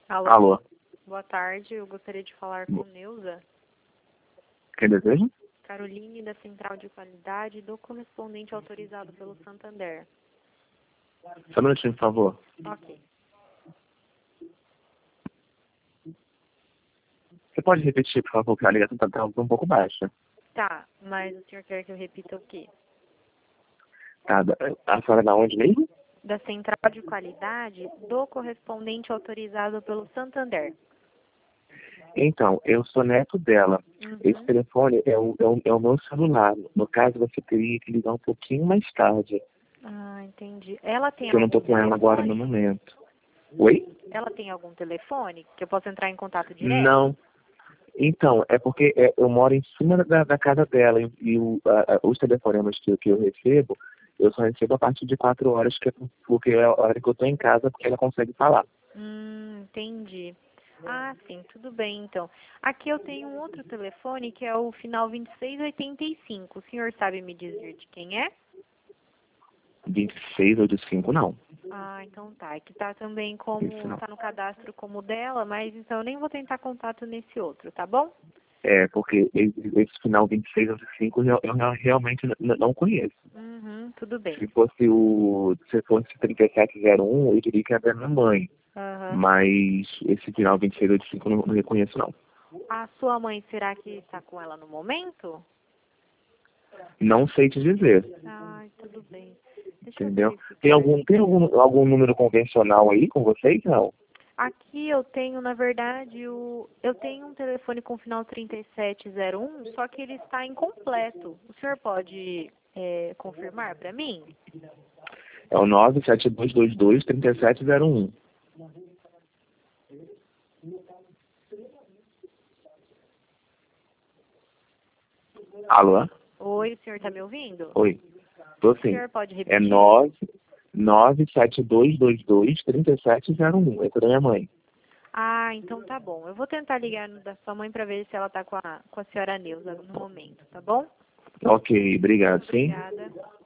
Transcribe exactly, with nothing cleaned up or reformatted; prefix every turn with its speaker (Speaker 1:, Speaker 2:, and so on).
Speaker 1: Alô?
Speaker 2: Alô?
Speaker 1: Boa tarde, eu gostaria de falar com Neuza.
Speaker 2: Quem deseja?
Speaker 1: Caroline, da Central de Qualidade, do correspondente autorizado pelo Santander.
Speaker 2: Só um minutinho, por favor.
Speaker 1: Ok.
Speaker 2: Você pode repetir, por favor, que a ligação está um pouco baixa.
Speaker 1: Tá, mas o senhor quer que eu repita o quê?
Speaker 2: Tá, da- a senhora é da onde mesmo?
Speaker 1: Da Central de Qualidade, do correspondente autorizado pelo Santander.
Speaker 2: Então, eu sou neto dela. Esse
Speaker 1: Uhum.
Speaker 2: telefone é o, é, o, é o meu celular. No caso, você teria que ligar um pouquinho mais tarde.
Speaker 1: Ah, entendi. Ela tem
Speaker 2: Porque eu não estou
Speaker 1: algum
Speaker 2: com ela agora no
Speaker 1: telefone?
Speaker 2: momento. Oi?
Speaker 1: Ela tem algum telefone que eu possa entrar em contato direto?
Speaker 2: Não. Então, é porque é, eu moro em cima da, da casa dela e, e o, a, a, os telefonemas que, que eu recebo, eu só recebo a partir de quatro horas, que é porque é a hora que eu estou em casa, porque ela consegue falar.
Speaker 1: Hum, entendi. Ah, sim, tudo bem, então. Aqui eu tenho um outro telefone que é o final vinte e seis oitenta e cinco. O senhor sabe me dizer de quem é?
Speaker 2: vinte e seis ou de cinco, não.
Speaker 1: Ah, então tá. É que tá também como,
Speaker 2: Isso não.
Speaker 1: tá no cadastro como dela, mas então eu nem vou tentar contato nesse outro, tá bom?
Speaker 2: É, porque esse, esse final vinte e seis ou de cinco eu, eu realmente n- não conheço.
Speaker 1: Uhum, tudo bem.
Speaker 2: Se fosse o. Se fosse trinta e sete zero um, eu diria que é da minha mãe.
Speaker 1: Aham.
Speaker 2: Mas esse final vinte e seis ou de cinco eu não, não reconheço, não.
Speaker 1: A sua mãe, será que está com ela no momento?
Speaker 2: Não sei te dizer.
Speaker 1: Ai, tudo bem. Deixa eu
Speaker 2: Entendeu? Tem
Speaker 1: verificar.
Speaker 2: algum, tem algum, algum número convencional aí com vocês? Não.
Speaker 1: Aqui eu tenho, na verdade, o eu tenho um telefone com final trinta e sete zero um, só que ele está incompleto. O senhor pode é, confirmar para mim?
Speaker 2: É o nove sete dois dois dois, três sete zero um. Alô?
Speaker 1: Oi, o senhor está me ouvindo?
Speaker 2: Oi. Tô
Speaker 1: O
Speaker 2: sim.
Speaker 1: senhor pode
Speaker 2: É
Speaker 1: repetir?
Speaker 2: nove nove sete dois dois dois, três sete zero um. Essa é da minha mãe.
Speaker 1: Ah, então tá bom. Eu vou tentar ligar no da sua mãe para ver se ela está com a, com a senhora Neuza no momento, tá bom?
Speaker 2: Ok, obrigado, sim.
Speaker 1: Obrigada.